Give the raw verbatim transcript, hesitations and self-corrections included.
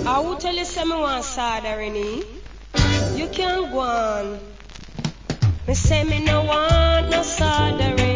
I will tell you say me want soldering. You can't go on. Me say me no want no soldering.